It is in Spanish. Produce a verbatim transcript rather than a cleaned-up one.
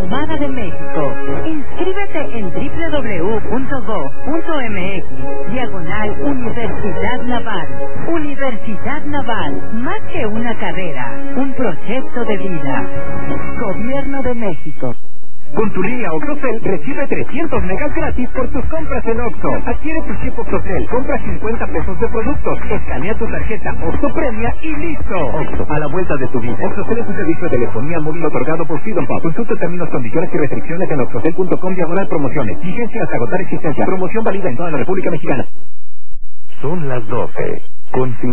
Armada de México. Inscríbete en doble u doble u doble u punto gob punto eme equis, diagonal Universidad Naval. Universidad Naval, más que una carrera, un proyecto de vida. Gobierno de México. Con tu línea OxoCell recibe trescientos megas gratis por tus compras en Oxxo. Adquiere tu chip OxoCell, compra cincuenta pesos de productos, escanea tu tarjeta Oxxo Premia y listo. Oxxo, a la vuelta de tu vida. OxoCell es un servicio de telefonía móvil otorgado por Freedom Pop. Consulta términos, condiciones y restricciones en oxocell punto com diagonal promociones. Vigencia hasta agotar existencia. Promoción válida en toda la República Mexicana. Son las doce con